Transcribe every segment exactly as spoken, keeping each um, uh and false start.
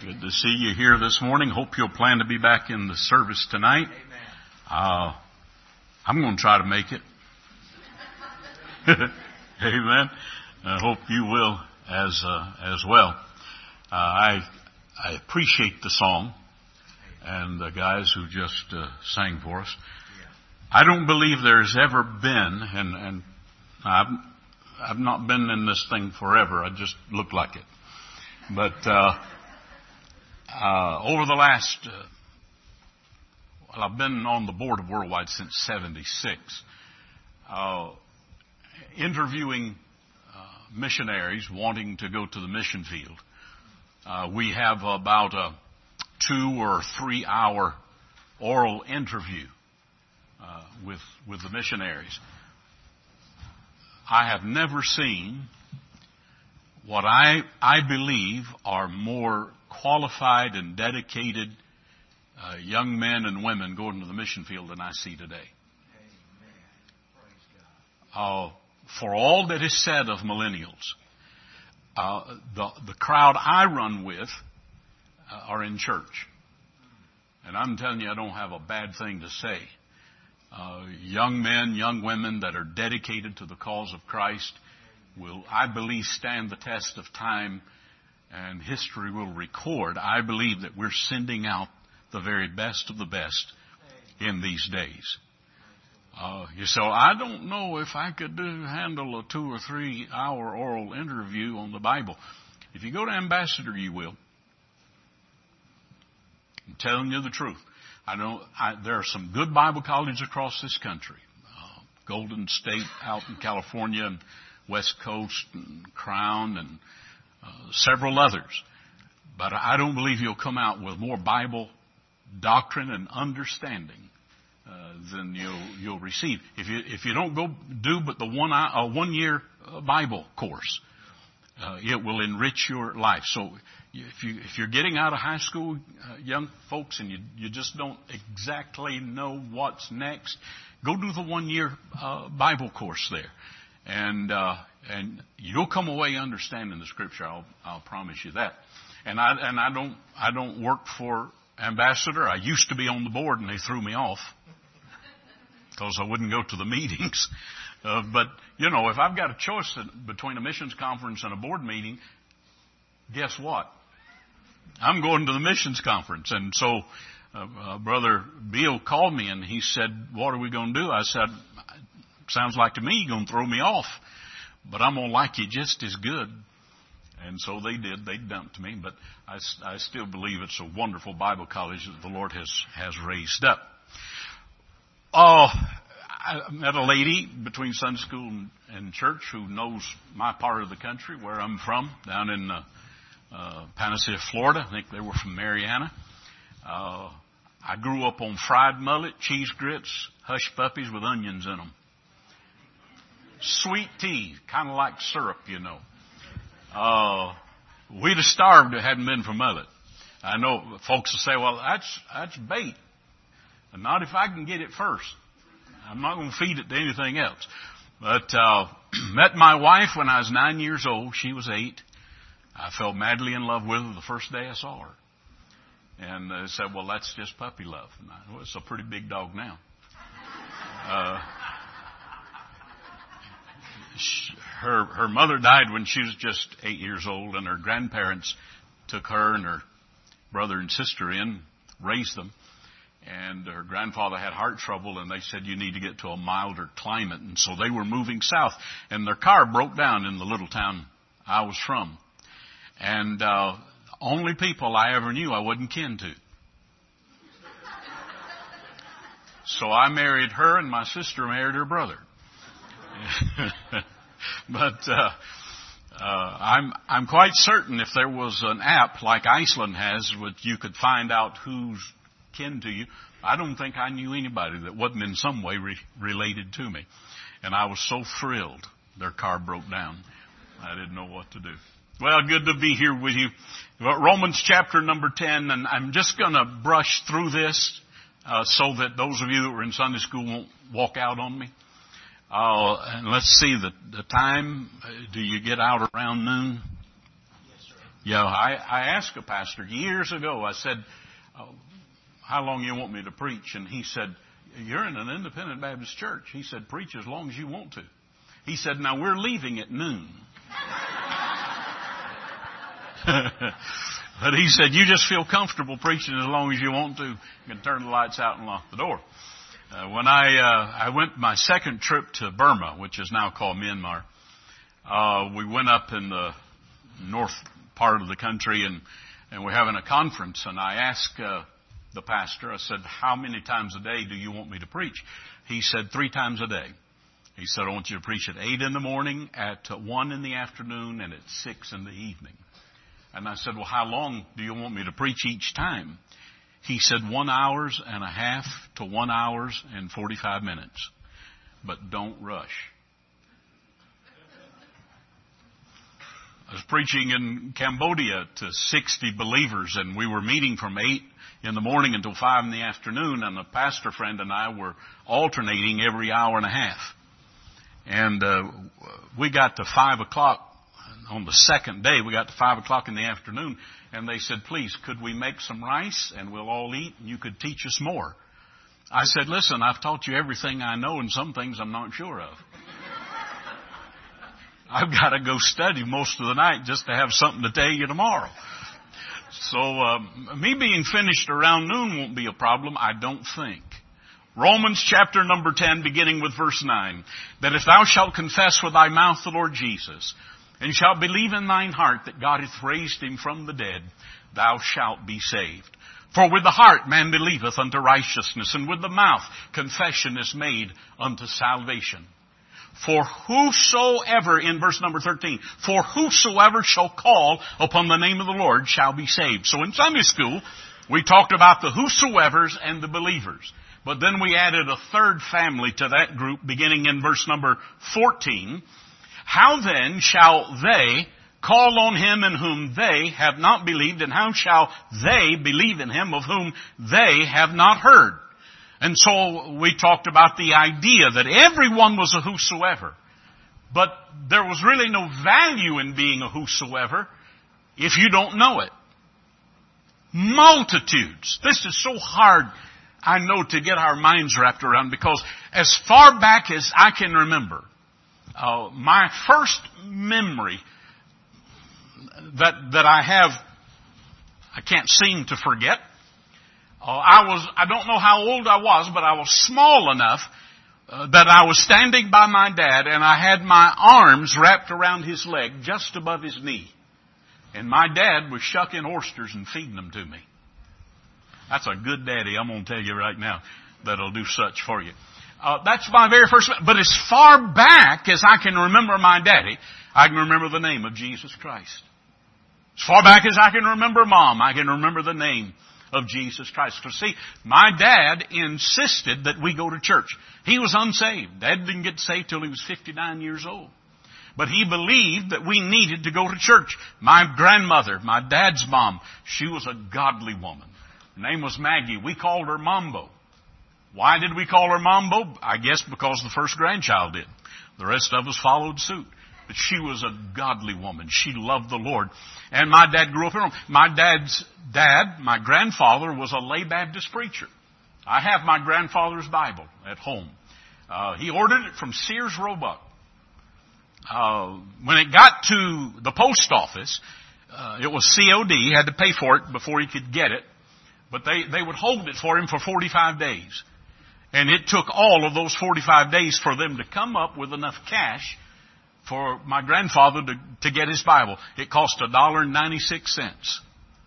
Good to see you here this morning. Hope you'll plan to be back in the service tonight. Uh, I'm going to try to make it. Amen. I hope you will as uh, as well. Uh, I I appreciate the song and the guys who just uh, sang for us. I don't believe there's ever been, and and I've I've not been in this thing forever. I just look like it, but. Uh, Uh, over the last, uh, well, I've been on the board of Worldwide since seventy-six, uh, interviewing uh, missionaries wanting to go to the mission field. Uh, we have about a two or three hour oral interview uh, with with the missionaries. I have never seen what I I believe are more qualified and dedicated uh, young men and women going to the mission field than I see today. Uh, for all that is said of millennials, uh, the the crowd I run with uh, are in church, and I'm telling you, I don't have a bad thing to say. Uh, young men, young women that are dedicated to the cause of Christ will, I believe, stand the test of time. And history will record, I believe, that we're sending out the very best of the best in these days. Uh, so I don't know if I could do, handle a two or three hour oral interview on the Bible. If you go to Ambassador, you will. I'm telling you the truth. I know I, there are some good Bible colleges across this country. Uh, Golden State out in California, and West Coast, and Crown, and Uh, several others. But I don't believe you'll come out with more Bible doctrine and understanding uh, than you'll you'll receive. If you if you don't go do but the one uh, one year Bible course, uh, it will enrich your life. So if you if you're getting out of high school, uh, young folks, and you you just don't exactly know what's next, go do the one year uh, Bible course there. And uh, and you'll come away understanding the Scripture. I'll I'll promise you that. And I and I don't I don't work for Ambassador. I used to be on the board, and they threw me off because I wouldn't go to the meetings. Uh, but you know, if I've got a choice between a missions conference and a board meeting, guess what? I'm going to the missions conference. And so, uh, uh, Brother Beal called me, and he said, "What are we going to do?" I said, "Sounds like to me you're going to throw me off, but I'm going to like you just as good." And so they did. They dumped me, but I, I still believe it's a wonderful Bible college that the Lord has, has raised up. Oh, I met a lady between Sunday school and, and church who knows my part of the country, where I'm from, down in uh, uh, Panacea, Florida. I think they were from Mariana. Uh, I grew up on fried mullet, cheese grits, hush puppies with onions in them. Sweet tea, kind of like syrup, you know. Uh, we'd have starved if it hadn't been for mullet. I know folks will say, "Well, that's that's bait." And not if I can get it first. I'm not going to feed it to anything else. But uh, met my wife when I was nine years old. She was eight. I fell madly in love with her the first day I saw her. And they said, "Well, that's just puppy love." And I, well, it's a pretty big dog now. Uh, Her her mother died when she was just eight years old, and her grandparents took her and her brother and sister in, raised them. And her grandfather had heart trouble, and they said, "You need to get to a milder climate." And so they were moving south, and their car broke down in the little town I was from. And uh, only people I ever knew I wasn't kin to. So I married her, and my sister married her brother. But uh, uh, I'm I'm quite certain if there was an app like Iceland has, which you could find out who's kin to you, I don't think I knew anybody that wasn't in some way re- related to me. And I was so thrilled their car broke down. I didn't know what to do. Well, good to be here with you. Romans chapter number ten, and I'm just going to brush through this uh, so that those of you that were in Sunday school won't walk out on me. Uh, and let's see, the, the time, uh, do you get out around noon? Yes, sir. Yeah, I, I asked a pastor years ago, I said, oh, how long you want me to preach? And he said, you're in an independent Baptist church. He said, preach as long as you want to. He said, now we're leaving at noon. But he said, you just feel comfortable preaching as long as you want to. You can turn the lights out and lock the door. Uh, when I uh, I went my second trip to Burma, which is now called Myanmar, uh, we went up in the north part of the country, and, and we're having a conference. And I asked uh, the pastor, I said, how many times a day do you want me to preach? He said, three times a day. He said, I want you to preach at eight in the morning, at one in the afternoon, and at six in the evening. And I said, well, how long do you want me to preach each time? He said, one hours and a half to one hours and forty-five minutes. But don't rush. I was preaching in Cambodia to sixty believers, and we were meeting from eight in the morning until five in the afternoon, and a pastor friend and I were alternating every hour and a half. And uh, we got to five o'clock. On the second day, we got to five o'clock in the afternoon, and they said, please, could we make some rice and we'll all eat and you could teach us more? I said, listen, I've taught you everything I know and some things I'm not sure of. I've got to go study most of the night just to have something to tell you tomorrow. So uh, me being finished around noon won't be a problem, I don't think. Romans chapter number ten, beginning with verse nine, that if thou shalt confess with thy mouth the Lord Jesus, and shalt believe in thine heart that God hath raised him from the dead, thou shalt be saved. For with the heart man believeth unto righteousness, and with the mouth confession is made unto salvation. For whosoever, in verse number thirteen, for whosoever shall call upon the name of the Lord shall be saved. So in Sunday school, we talked about the whosoevers and the believers. But then we added a third family to that group, beginning in verse number fourteen. How then shall they call on him in whom they have not believed, and how shall they believe in him of whom they have not heard? And so we talked about the idea that everyone was a whosoever, but there was really no value in being a whosoever if you don't know it. Multitudes. This is so hard, I know, to get our minds wrapped around, because as far back as I can remember, Uh, my first memory that that I have, I can't seem to forget. Uh, I was, I don't know how old I was, but I was small enough uh, that I was standing by my dad, and I had my arms wrapped around his leg just above his knee. And my dad was shucking oysters and feeding them to me. That's a good daddy, I'm going to tell you right now, that'll do such for you. Uh, that's my very first, but as far back as I can remember my daddy, I can remember the name of Jesus Christ. As far back as I can remember Mom, I can remember the name of Jesus Christ. Because see, my dad insisted that we go to church. He was unsaved. Dad didn't get saved till he was fifty-nine years old. But he believed that we needed to go to church. My grandmother, my dad's mom, she was a godly woman. Her name was Maggie. We called her Mambo. Why did we call her Mambo? I guess because the first grandchild did. The rest of us followed suit. But she was a godly woman. She loved the Lord. And my dad grew up in Rome. My dad's dad, my grandfather, was a lay Baptist preacher. I have my grandfather's Bible at home. Uh, he ordered it from Sears Roebuck. Uh, when it got to the post office, uh, it was C O D. He had to pay for it before he could get it. But they, they would hold it for him for forty-five days. And it took all of those forty-five days for them to come up with enough cash for my grandfather to, to get his Bible. It cost a dollar and ninety-six cents.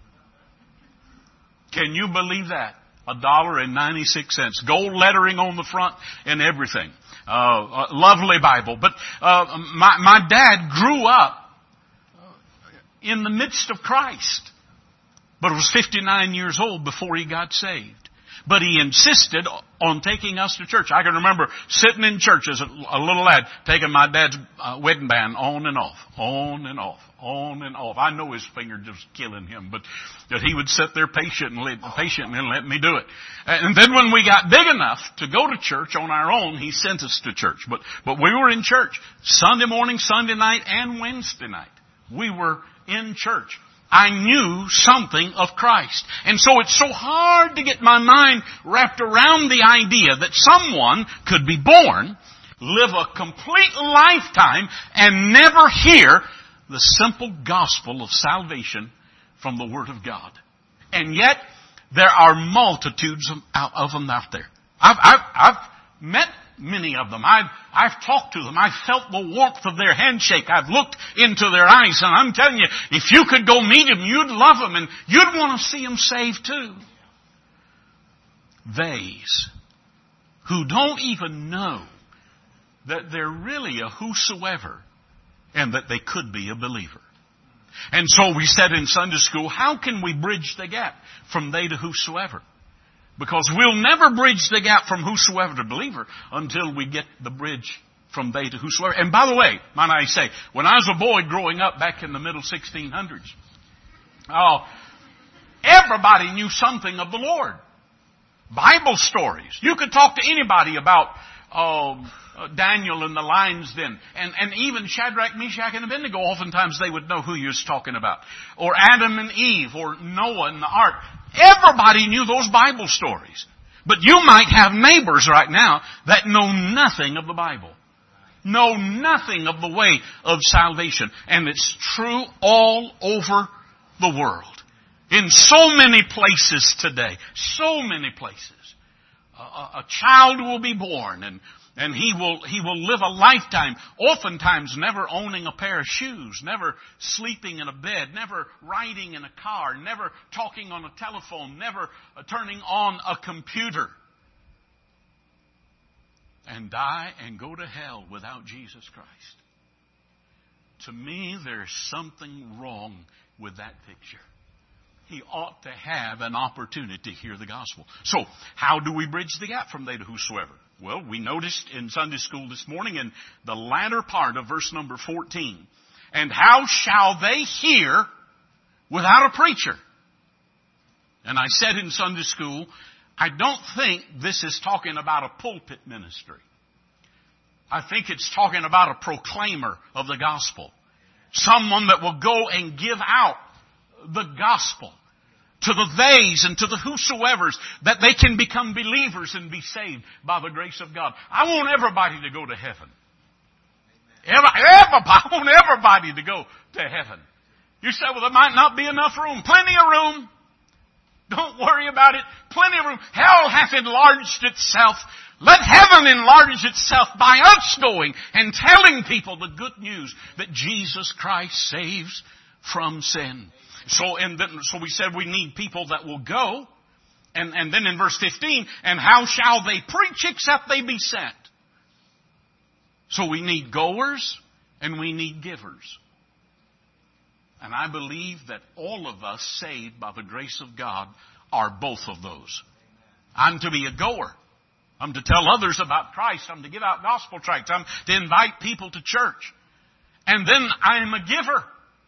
Can you believe that? A dollar and ninety-six cents. Gold lettering on the front and everything. Uh, a lovely Bible. But uh, my, my dad grew up in the midst of Christ, but was fifty-nine years old before he got saved. But he insisted on taking us to church. I can remember sitting in church as a, a little lad, taking my dad's uh, wedding band on and off, on and off, on and off. I know his finger just killing him, but that he would sit there patient and let, patient and let me do it. And then when we got big enough to go to church on our own, he sent us to church. But but we were in church Sunday morning, Sunday night, and Wednesday night. We were in church. I knew something of Christ. And so it's so hard to get my mind wrapped around the idea that someone could be born, live a complete lifetime, and never hear the simple gospel of salvation from the Word of God. And yet, there are multitudes of, of them out there. I've, I've, I've met many of them. I've, I've talked to them. I've felt the warmth of their handshake. I've looked into their eyes, and I'm telling you, if you could go meet them, you'd love them, and you'd want to see them saved too. Theys who don't even know that they're really a whosoever and that they could be a believer. And so we said in Sunday school, how can we bridge the gap from they to whosoever? Because we'll never bridge the gap from whosoever to believer until we get the bridge from they to whosoever. And by the way, might I say, when I was a boy growing up back in the middle sixteen hundreds, oh, everybody knew something of the Lord. Bible stories. You could talk to anybody about um, uh, Daniel and the lion's den. And, and even Shadrach, Meshach, and Abednego, oftentimes they would know who you was talking about. Or Adam and Eve, or Noah and the ark. Everybody knew those Bible stories. But you might have neighbors right now that know nothing of the Bible. Know nothing of the way of salvation. And it's true all over the world. In so many places today. So many places. A, a child will be born and, and he will, he will live a lifetime, oftentimes never owning a pair of shoes, never sleeping in a bed, never riding in a car, never talking on a telephone, never turning on a computer. And die and go to hell without Jesus Christ. To me, there's something wrong with that picture. He ought to have an opportunity to hear the gospel. So, how do we bridge the gap from they to whosoever? Well, we noticed in Sunday school this morning in the latter part of verse number fourteen. And how shall they hear without a preacher? And I said in Sunday school, I don't think this is talking about a pulpit ministry. I think it's talking about a proclaimer of the gospel. Someone that will go and give out the gospel to the theys and to the whosoevers, that they can become believers and be saved by the grace of God. I want everybody to go to heaven. Every, everybody, I want everybody to go to heaven. You say, well, there might not be enough room. Plenty of room. Don't worry about it. Plenty of room. Hell hath enlarged itself. Let heaven enlarge itself by us going and telling people the good news that Jesus Christ saves from sin. So, and then, so we said we need people that will go. And, and then in verse fifteen, and how shall they preach except they be sent? So we need goers and we need givers. And I believe that all of us saved by the grace of God are both of those. I'm to be a goer. I'm to tell others about Christ. I'm to give out gospel tracts. I'm to invite people to church. And then I am a giver.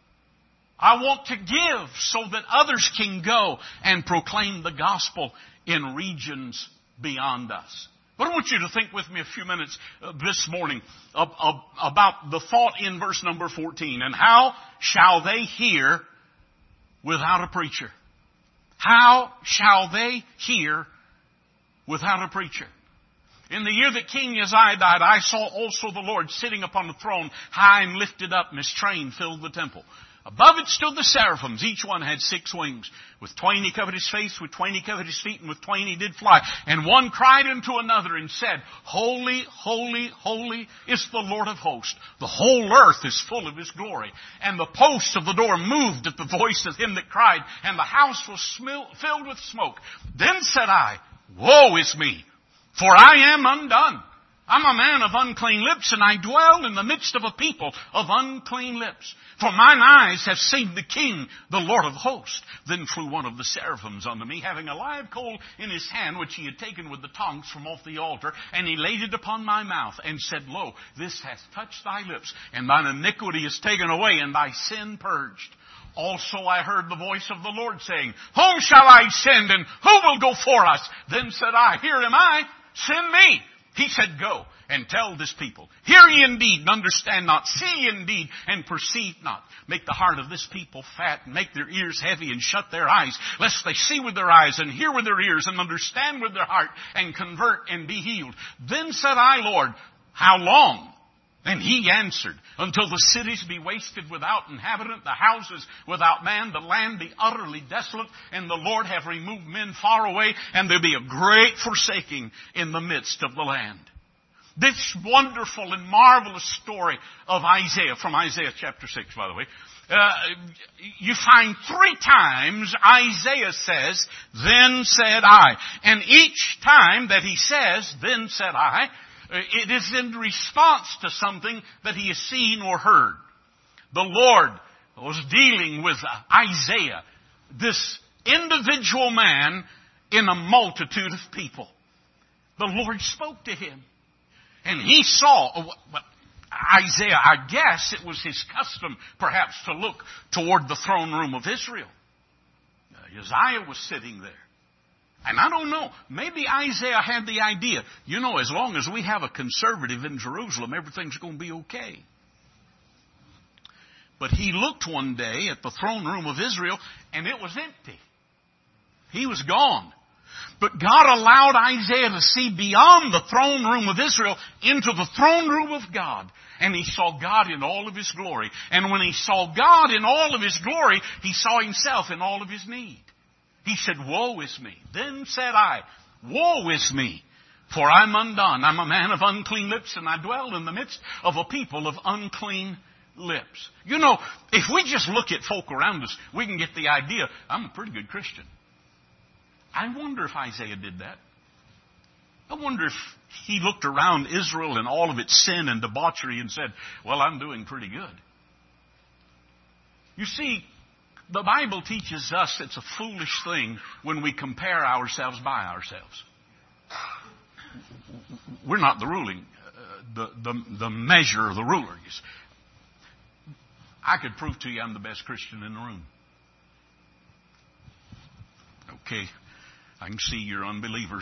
I want to give so that others can go and proclaim the gospel in regions beyond us. But I want you to think with me a few minutes uh, this morning of, of, about the thought in verse number fourteen. And how shall they hear without a preacher? How shall they hear without a preacher? In the year that King Uzziah died, I saw also the Lord sitting upon the throne, high and lifted up, and His train filled the temple. Above it stood the seraphims. Each one had six wings. With twain he covered his face, with twain he covered his feet, and with twain he did fly. And one cried unto another and said, Holy, holy, holy is the Lord of hosts. The whole earth is full of His glory. And the posts of the door moved at the voice of him that cried, and the house was filled with smoke. Then said I, Woe is me, for I am undone. I'm a man of unclean lips, and I dwell in the midst of a people of unclean lips. For mine eyes have seen the King, the Lord of hosts. Then flew one of the seraphims unto me, having a live coal in his hand, which he had taken with the tongs from off the altar. And he laid it upon my mouth, and said, Lo, this hath touched thy lips, and thine iniquity is taken away, and thy sin purged. Also I heard the voice of the Lord saying, Whom shall I send, and who will go for us? Then said I, Here am I, send me. He said, Go, and tell this people, hear ye indeed and understand not, see ye indeed and perceive not. Make the heart of this people fat, and make their ears heavy, and shut their eyes, lest they see with their eyes, and hear with their ears, and understand with their heart, and convert and be healed. Then said I, Lord, how long? And he answered, until the cities be wasted without inhabitant, the houses without man, the land be utterly desolate, and the Lord have removed men far away, and there be a great forsaking in the midst of the land. This wonderful and marvelous story of Isaiah, from Isaiah chapter six, by the way, uh, you find three times Isaiah says, then said I. And each time that he says, then said I, it is in response to something that he has seen or heard. The Lord was dealing with Isaiah, this individual man in a multitude of people. The Lord spoke to him. And he saw, well, Isaiah, I guess it was his custom perhaps to look toward the throne room of Israel. Uh, Uzziah was sitting there. And I don't know, maybe Isaiah had the idea, you know, as long as we have a conservative in Jerusalem, everything's going to be okay. But he looked one day at the throne room of Israel, and it was empty. He was gone. But God allowed Isaiah to see beyond the throne room of Israel into the throne room of God. And he saw God in all of His glory. And when he saw God in all of His glory, he saw himself in all of his need. He said, woe is me. Then said I, woe is me, for I'm undone. I'm a man of unclean lips, and I dwell in the midst of a people of unclean lips. You know, if we just look at folk around us, we can get the idea, I'm a pretty good Christian. I wonder if Isaiah did that. I wonder if he looked around Israel and all of its sin and debauchery and said, well, I'm doing pretty good. You see, the Bible teaches us it's a foolish thing when we compare ourselves by ourselves. We're not the ruling, uh, the, the, the measure of the ruler. I could prove to you I'm the best Christian in the room. Okay. I can see you're unbelievers.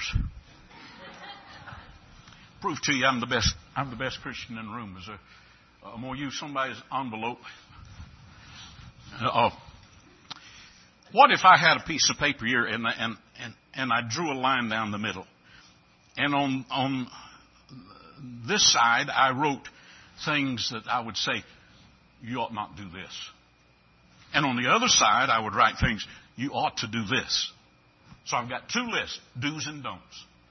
Prove to you I'm the best. I'm the best Christian in the room. Is a, I'm gonna use somebody's envelope. Uh, what if I had a piece of paper here and and and and I drew a line down the middle, and on on this side I wrote things that I would say you ought not do this, and on the other side I would write things you ought to do this. So I've got two lists, do's and don'ts.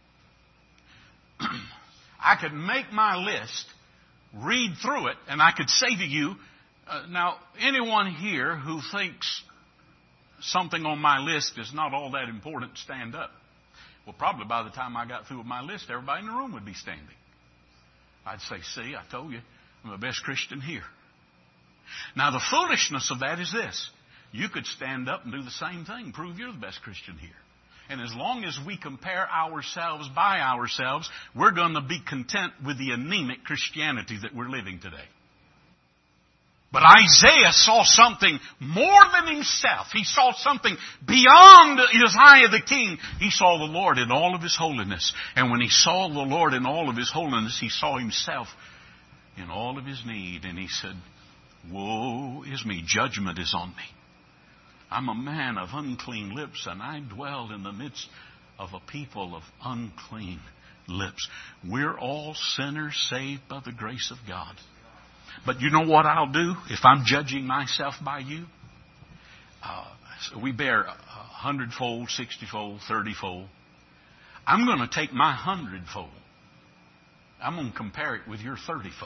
I could make my list, read through it, and I could say to you, uh, now, anyone here who thinks something on my list is not all that important, stand up. Well, probably by the time I got through with my list, everybody in the room would be standing. I'd say, see, I told you, I'm the best Christian here. Now, the foolishness of that is this. You could stand up and do the same thing, prove you're the best Christian here. And as long as we compare ourselves by ourselves, we're going to be content with the anemic Christianity that we're living today. But Isaiah saw something more than himself. He saw something beyond Uzziah the king. He saw the Lord in all of His holiness. And when he saw the Lord in all of His holiness, he saw himself in all of his need. And he said, woe is me, judgment is on me. I'm a man of unclean lips, and I dwell in the midst of a people of unclean lips. We're all sinners saved by the grace of God. But you know what I'll do if I'm judging myself by you? Uh, so we bear a hundredfold, sixtyfold, thirtyfold. I'm going to take my hundredfold. I'm going to compare it with your thirtyfold.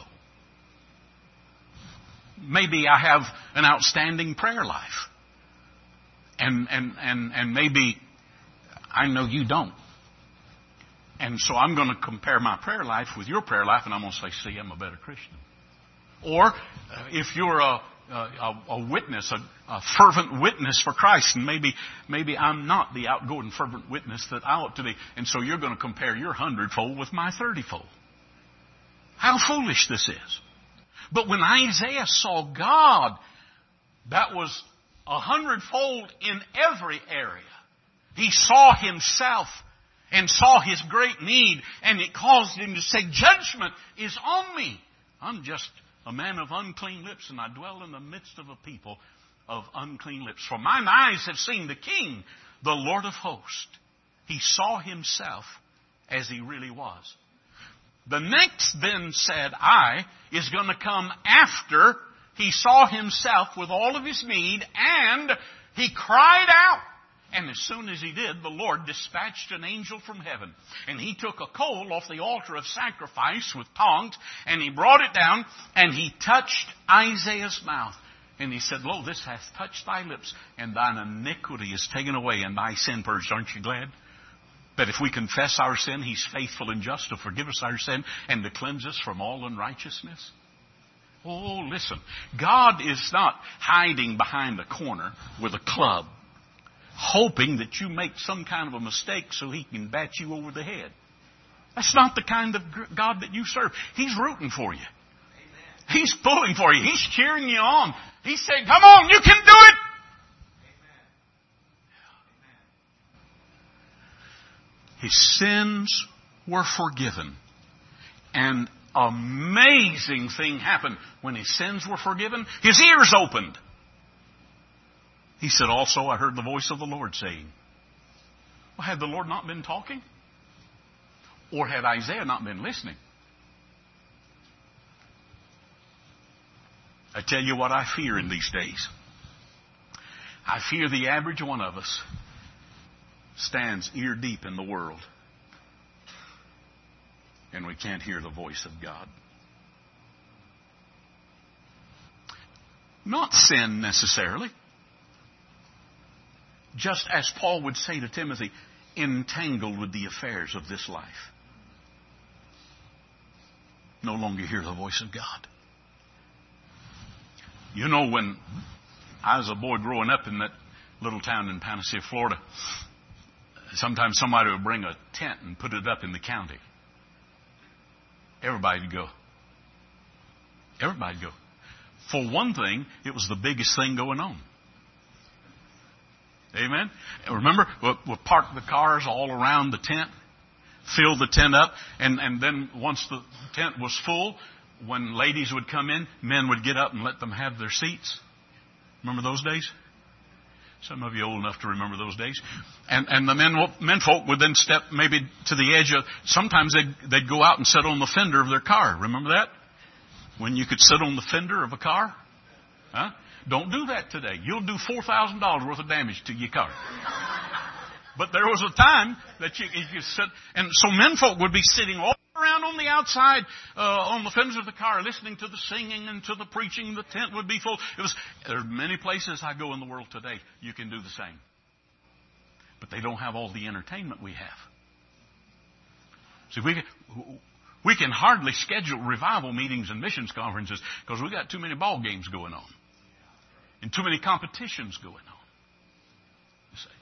Maybe I have an outstanding prayer life. And, and, and, and maybe I know you don't. And so I'm going to compare my prayer life with your prayer life, and I'm going to say, see, I'm a better Christian. Or uh, if you're a, a, a witness, a, a fervent witness for Christ, and maybe, maybe I'm not the outgoing fervent witness that I ought to be. And so you're going to compare your hundredfold with my thirtyfold. How foolish this is. But when Isaiah saw God, that was a hundredfold in every area. He saw himself and saw his great need, and it caused him to say, judgment is on me. I'm just a man of unclean lips, and I dwell in the midst of a people of unclean lips. For mine eyes have seen the King, the Lord of hosts. He saw himself as he really was. The next then said I is going to come after he saw himself with all of his need, and he cried out. And as soon as he did, the Lord dispatched an angel from heaven. And he took a coal off the altar of sacrifice with tongs, and he brought it down, and he touched Isaiah's mouth. And he said, Lo, this hath touched thy lips, and thine iniquity is taken away, and thy sin purged. Aren't you glad? That if we confess our sin, he's faithful and just to forgive us our sin and to cleanse us from all unrighteousness. Oh, listen. God is not hiding behind a corner with a club, hoping that you make some kind of a mistake so he can bat you over the head. That's not the kind of God that you serve. He's rooting for you. Amen. He's pulling for you. He's cheering you on. He's saying, come on, you can do it. His sins were forgiven. An amazing thing happened when his sins were forgiven. His ears opened. He said, also, I heard the voice of the Lord saying. Well, had the Lord not been talking? Or had Isaiah not been listening? I tell you what I fear in these days. I fear the average one of us stands ear deep in the world, and we can't hear the voice of God. Not sin necessarily. Just as Paul would say to Timothy, entangled with the affairs of this life. No longer hear the voice of God. You know, when I was a boy growing up in that little town in Panacea, Florida, sometimes somebody would bring a tent and put it up in the county. Everybody would go. Everybody would go. For one thing, it was the biggest thing going on. Amen? Remember, we'll, we'll park the cars all around the tent, fill the tent up, and, and then once the tent was full, when ladies would come in, men would get up and let them have their seats. Remember those days? Some of you old enough to remember those days. And, and the men, men folk would then step maybe to the edge of, sometimes they'd, they'd go out and sit on the fender of their car. Remember that? When you could sit on the fender of a car? Huh? Don't do that today. You'll do four thousand dollars worth of damage to your car. But there was a time that you, you could sit, and so men folk would be sitting all around on the outside, uh, on the fenders of the car, listening to the singing and to the preaching. The tent would be full. It was, there are many places I go in the world today. You can do the same. But they don't have all the entertainment we have. See, we, we can hardly schedule revival meetings and missions conferences because we got too many ball games going on. And too many competitions going on. You see.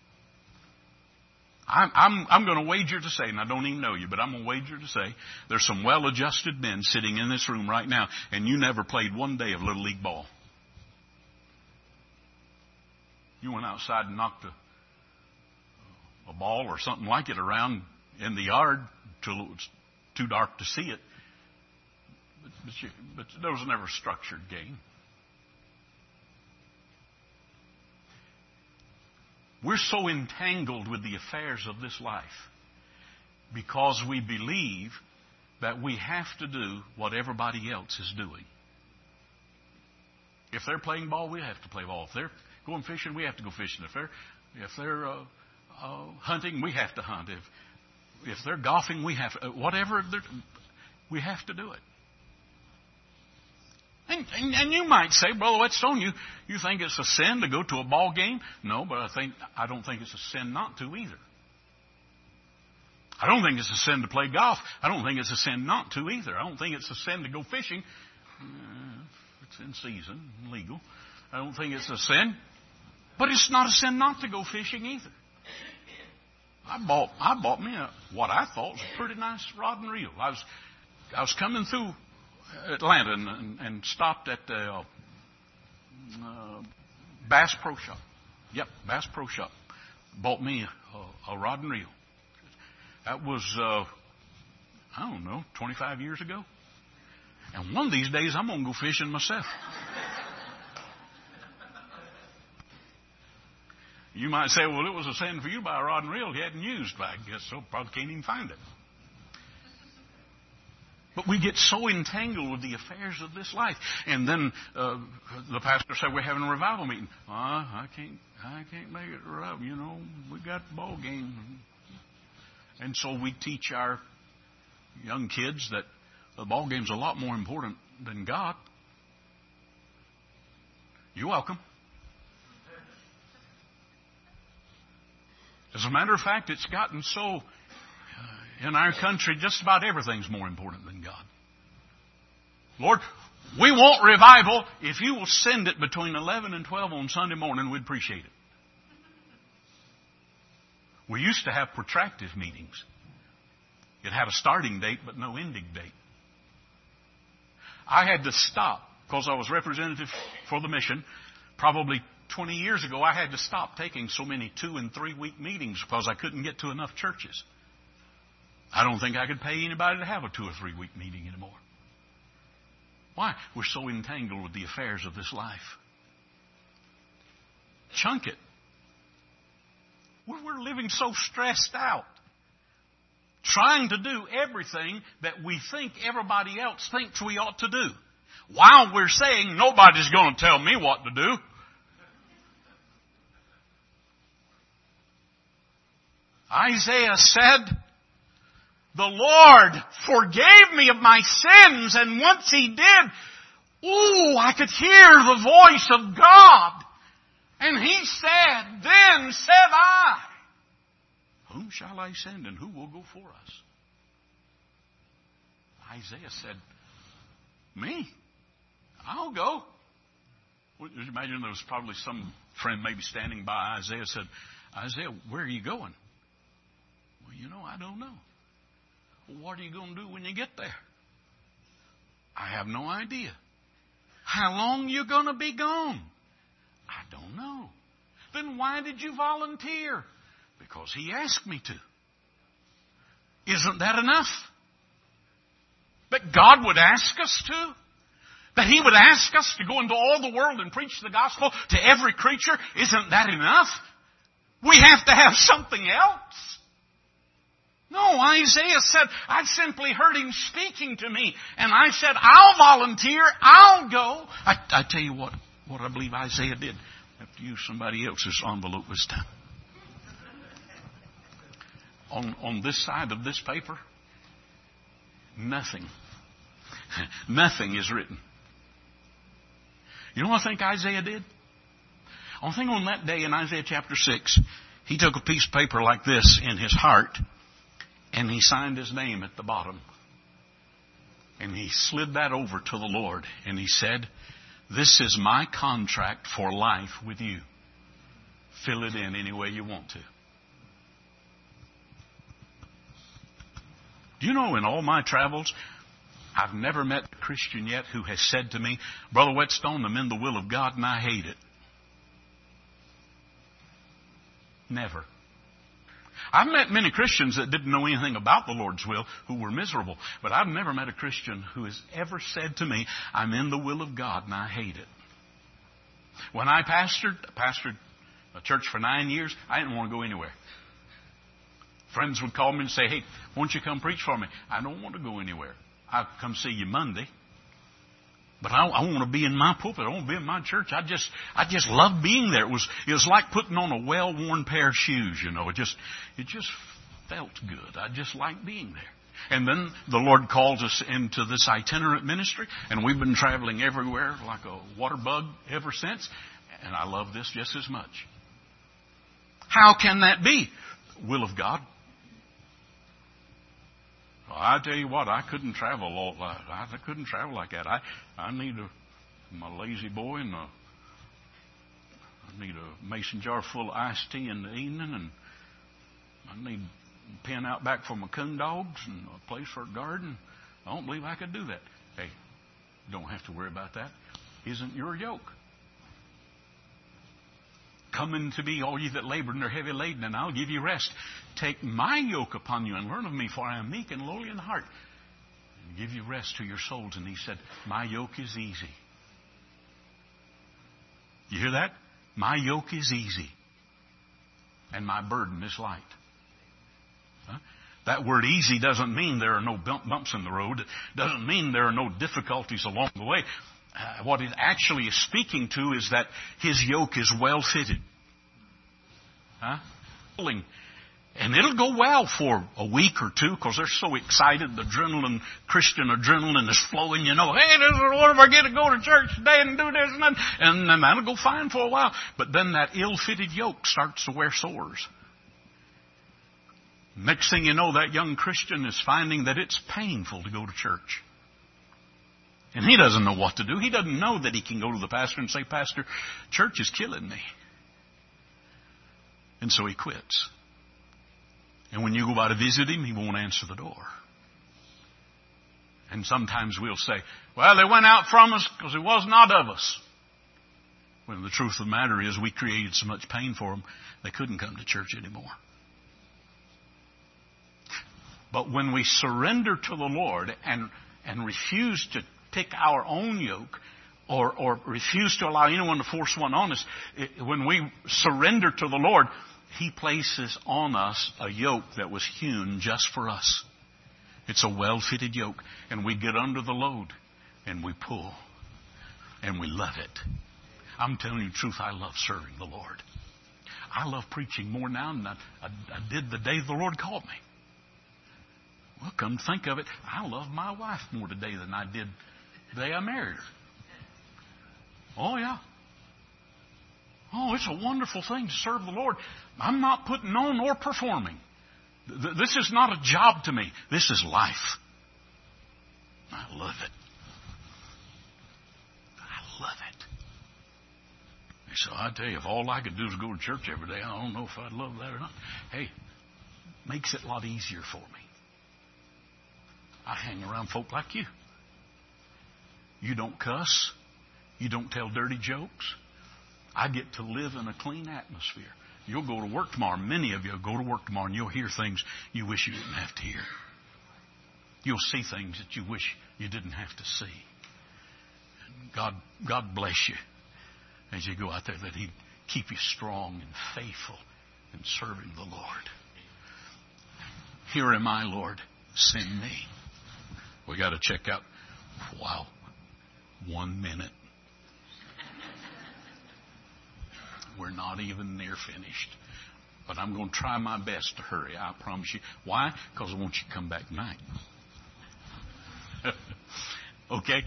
I'm, I'm, I'm going to wager to say, and I don't even know you, but I'm going to wager to say there's some well-adjusted men sitting in this room right now, and you never played one day of Little League ball. You went outside and knocked a, a ball or something like it around in the yard till it was too dark to see it. But, but, you, but there was never a structured game. We're so entangled with the affairs of this life because we believe that we have to do what everybody else is doing. If they're playing ball, we have to play ball. If they're going fishing, we have to go fishing. If they're if they're uh, uh, hunting, we have to hunt. If if they're golfing, we have uh, whatever. We have to do it. And, and, and you might say, Brother Whetstone, you, you think it's a sin to go to a ball game? No, but I think I don't think it's a sin not to either. I don't think it's a sin to play golf. I don't think it's a sin not to either. I don't think it's a sin to go fishing. Uh, it's in season, legal. I don't think it's a sin. But it's not a sin not to go fishing either. I bought I bought me a, what I thought was a pretty nice rod and reel. I was I was coming through Atlanta and, and, and stopped at the uh, uh, Bass Pro Shop. Yep, Bass Pro Shop. Bought me a, a rod and reel. That was, uh, I don't know, twenty-five years ago. And one of these days, I'm going to go fishing myself. You might say, well, it was a sin for you to buy a rod and reel you hadn't used. But I guess so. Probably can't even find it. But we get so entangled with the affairs of this life. And then uh, the pastor said, we're having a revival meeting. Uh, I can't I can't make it a revival. You know, we got the ball game. And so we teach our young kids that the ball game's a lot more important than God. You're welcome. As a matter of fact, it's gotten so uh, in our country, just about everything's more important than God. Lord, we want revival. If you will send it between eleven and twelve on Sunday morning, we'd appreciate it. We used to have protracted meetings. It had a starting date, but no ending date. I had to stop because I was representative for the mission. Probably twenty years ago, I had to stop taking so many two and three week meetings because I couldn't get to enough churches. I don't think I could pay anybody to have a two or three week meeting anymore. Why? We're so entangled with the affairs of this life. Chunk it. We're living so stressed out, trying to do everything that we think everybody else thinks we ought to do, while we're saying nobody's going to tell me what to do. Isaiah said, the Lord forgave me of my sins, and once He did, ooh, I could hear the voice of God. And He said, then said I, whom shall I send and who will go for us? Isaiah said, me. I'll go. Well, you imagine there was probably some friend maybe standing by. Isaiah said, Isaiah, where are you going? Well, you know, I don't know. Well, what are you going to do when you get there? I have no idea. How long are you going to be gone? I don't know. Then why did you volunteer? Because He asked me to. Isn't that enough? That God would ask us to? That He would ask us to go into all the world and preach the gospel to every creature? Isn't that enough? We have to have something else. No, Isaiah said, I simply heard Him speaking to me. And I said, I'll volunteer. I'll go. I, I tell you what, what I believe Isaiah did. I have to use somebody else's envelope this time. On, on this side of this paper, nothing. Nothing is written. You know what I think Isaiah did? I think on that day in Isaiah chapter six, he took a piece of paper like this in his heart, and he signed his name at the bottom. And he slid that over to the Lord, and he said, this is my contract for life with you. Fill it in any way you want to. Do you know in all my travels, I've never met a Christian yet who has said to me, Brother Whetstone, I'm in the will of God and I hate it. Never. I've met many Christians that didn't know anything about the Lord's will who were miserable. But I've never met a Christian who has ever said to me, I'm in the will of God and I hate it. When I pastored, pastored a church for nine years, I didn't want to go anywhere. Friends would call me and say, hey, won't you come preach for me? I don't want to go anywhere. I'll come see you Monday. But I, I want to be in my pulpit. I want to be in my church. I just, I just love being there. It was, it was like putting on a well-worn pair of shoes. You know, it just, it just felt good. I just liked being there. And then the Lord calls us into this itinerant ministry, and we've been traveling everywhere like a water bug ever since. And I love this just as much. How can that be? Will of God. Well, I tell you what, I couldn't travel all like I couldn't travel like that. I I need a my lazy boy and a, I need a mason jar full of iced tea in the evening, and I need a pen out back for my coon dogs and a place for a garden. I don't believe I could do that. Hey, don't have to worry about that. Isn't your yoke? Come unto me, all ye that labor and are heavy laden, and I'll give you rest. Take my yoke upon you and learn of me, for I am meek and lowly in heart, and give you rest to your souls. And he said, my yoke is easy. You hear that? My yoke is easy, and my burden is light. Huh? That word easy doesn't mean there are no bumps in the road. It doesn't mean there are no difficulties along the way. Uh, what it actually is speaking to is that his yoke is well fitted. Huh? And it'll go well for a week or two because they're so excited. The adrenaline, Christian adrenaline is flowing. You know, hey, this is the Lord, if I get to go to church today and do this and that. And then that'll go fine for a while. But then that ill-fitted yoke starts to wear sores. Next thing you know, that young Christian is finding that it's painful to go to church. And he doesn't know what to do. He doesn't know that he can go to the pastor and say, Pastor, church is killing me. And so he quits. And when you go by to visit him, he won't answer the door. And sometimes we'll say, well, they went out from us because it was not of us. When the truth of the matter is we created so much pain for them, they couldn't come to church anymore. But when we surrender to the Lord and, and refuse to take our own yoke or, or refuse to allow anyone to force one on us, it, when we surrender to the Lord, he places on us a yoke that was hewn just for us. It's a well-fitted yoke. And we get under the load and we pull and we love it. I'm telling you the truth, I love serving the Lord. I love preaching more now than I, I, I did the day the Lord called me. Well, come to think of it, I love my wife more today than I did the day I married her. Oh, yeah. Oh, it's a wonderful thing to serve the Lord. I'm not putting on or performing. This is not a job to me. This is life. I love it. I love it. So I tell you, if all I could do is go to church every day, I don't know if I'd love that or not. Hey, makes it a lot easier for me. I hang around folk like you. You don't cuss. You don't tell dirty jokes. I get to live in a clean atmosphere. You'll go to work tomorrow. Many of you will go to work tomorrow and you'll hear things you wish you didn't have to hear. You'll see things that you wish you didn't have to see. God, God bless you as you go out there, that He'd keep you strong and faithful in serving the Lord. Here am I, Lord. Send me. We got to check out. Wow. One minute. We're not even near finished. But I'm going to try my best to hurry. I promise you. Why? Because I want you to come back tonight. Okay?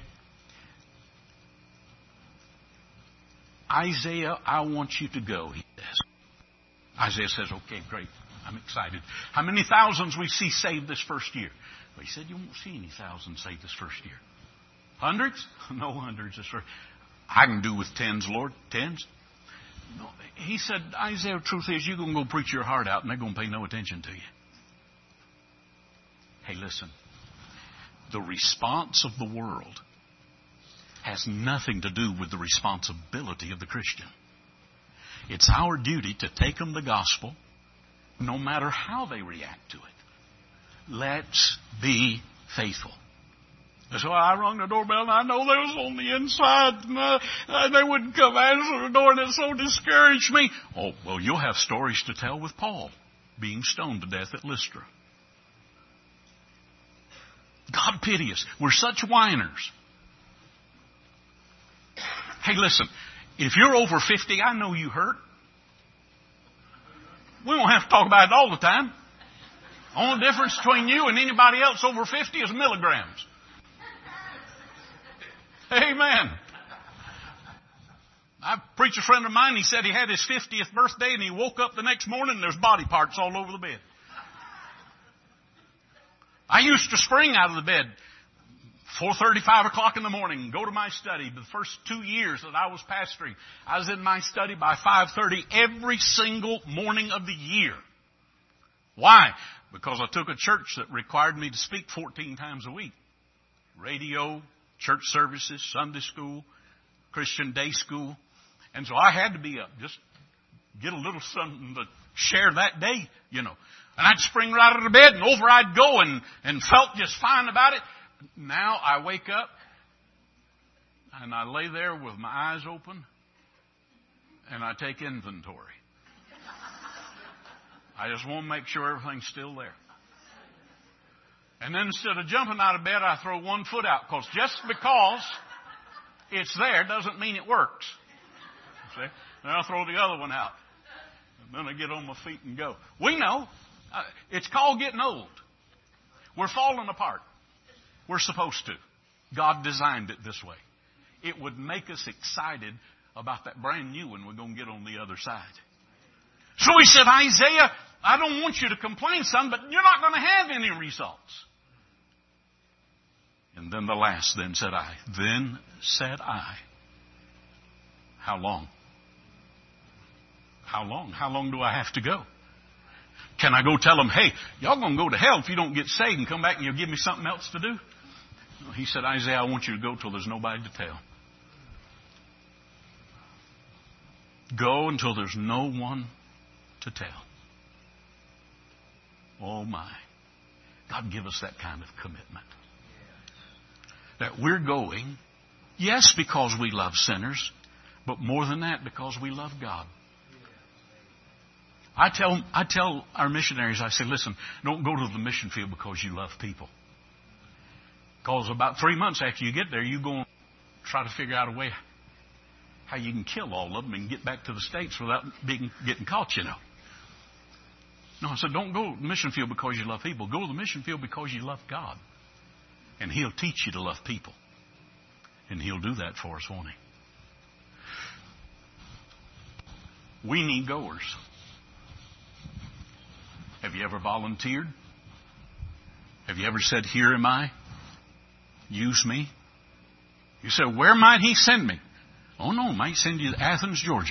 Isaiah, I want you to go, he says. Isaiah says, okay, great. I'm excited. How many thousands we see saved this first year? Well, he said, you won't see any thousands saved this first year. Hundreds? No hundreds this first. I can do with tens, Lord. Tens? No. He said, Isaiah, the truth is, you're going to go preach your heart out and they're going to pay no attention to you. Hey, listen. The response of the world has nothing to do with the responsibility of the Christian. It's our duty to take them the gospel, no matter how they react to it. Let's be faithful. So I rung the doorbell, and I know they was on the inside, and, uh, and they wouldn't come answer the door, and it so discouraged me. Oh, well, you'll have stories to tell with Paul being stoned to death at Lystra. God pity us. We're such whiners. Hey, listen, if you're over fifty, I know you hurt. We won't have to talk about it all the time. The only difference between you and anybody else over fifty is milligrams. Amen. I preached a friend of mine, he said he had his fiftieth birthday and he woke up the next morning and there's body parts all over the bed. I used to spring out of the bed four thirty, five o'clock in the morning and go to my study. The first two years that I was pastoring, I was in my study by five thirty every single morning of the year. Why? Because I took a church that required me to speak fourteen times a week. Radio, church services, Sunday school, Christian day school. And so I had to be up just get a little something to share that day, you know. And I'd spring right out of bed and over I'd go and, and felt just fine about it. Now I wake up and I lay there with my eyes open and I take inventory. I just want to make sure everything's still there. And then instead of jumping out of bed, I throw one foot out. Because just because it's there doesn't mean it works. See? Then I'll throw the other one out. And then I get on my feet and go. We know. Uh, it's called getting old. We're falling apart. We're supposed to. God designed it this way. It would make us excited about that brand new one we're going to get on the other side. So he said, Isaiah, I don't want you to complain, son, but you're not going to have any results. And then the last, then said I. Then said I. How long? How long? How long do I have to go? Can I go tell them, hey, y'all going to go to hell if you don't get saved and come back and you'll give me something else to do? He said, Isaiah, I want you to go till there's nobody to tell. Go until there's no one to tell. Oh my. God give us that kind of commitment. That we're going, yes, because we love sinners, but more than that, because we love God. I tell, I tell our missionaries, I say, listen, don't go to the mission field because you love people. Because about three months after you get there, you're going to try to figure out a way how you can kill all of them and get back to the States without being getting caught, you know. No, I said, don't go to the mission field because you love people. Go to the mission field because you love God. And He'll teach you to love people. And He'll do that for us, won't He? We need goers. Have you ever volunteered? Have you ever said, here am I? Use me? You say, where might He send me? Oh no, He might send you to Athens, Georgia.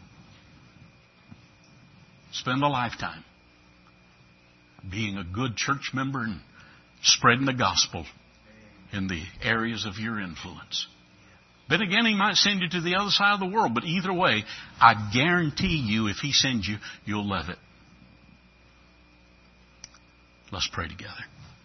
Spend a lifetime being a good church member and spreading the gospel in the areas of your influence. But again, He might send you to the other side of the world. But either way, I guarantee you, if He sends you, you'll love it. Let's pray together.